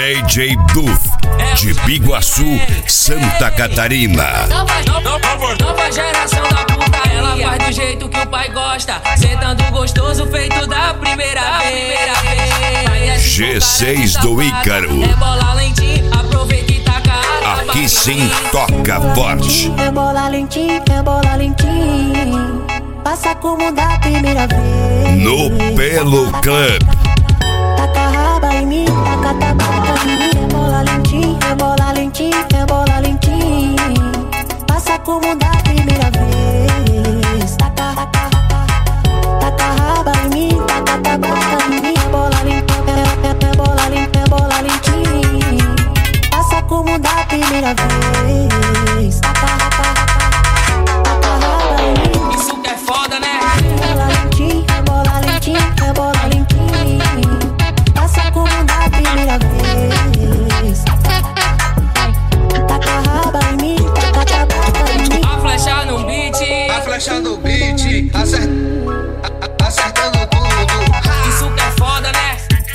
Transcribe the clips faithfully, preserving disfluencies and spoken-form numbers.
D J Booth, de Biguaçu, Santa Catarina. Nova, nova, nova geração da putaria. Ela faz do jeito que o pai gosta, sentando gostoso, feito da primeira vez. G seis do Ícaro. Rebola lentinho, aproveita e taca a Aqui sim toca forte. Rebola lentinho, rebola lentinho, passa como da primeira vez. No Pelo Club. Taca a raba em mim, taca tabaca em mim. Rebola lentinho, rebola lentinho, rebola lentinho, passa como da primeira vez. Taca, taca, taca a raba em mim, taca tabaca em mim. Rebola lentinho, rebola lentinho, rebola lentinho, passa como da primeira vez. Taca, taca, taca a raba em mim. Isso que é foda, né? Rebola lentinho, rebola lentinho, rebola lentinho, passa como da primeira vez. Taca a raba em mim, taca tabaca em mim. A flecha no beat, A flecha no beat, acert... a- acertando tudo. isso que é foda, né?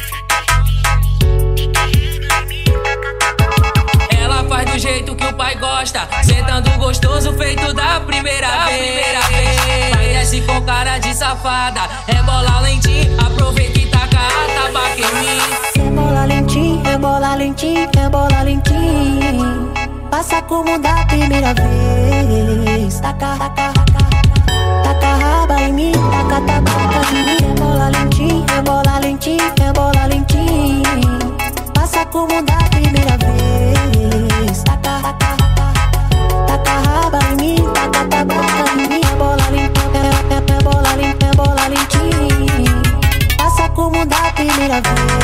Ela faz do jeito que o pai gosta, sentando gostoso, feito da primeira vez. Vai desce com cara de safada, rebola lentinho, aproveita e taca a tabaca em mim. Rebola lentinho, rebola lentinho, rebola lentinho, passa como da primeira vez. Taca, taca, taca, taca a raba em mim, taca tabaca em mim. Rebola lentinho, rebola lentinho, rebola lentinho, passa como da primeira vez. Taca, taca, taca a raba em mim, taca tabaca em mim. Rebola lentinho, rebola lentinho, rebola lentinho, passa como da primeira vez.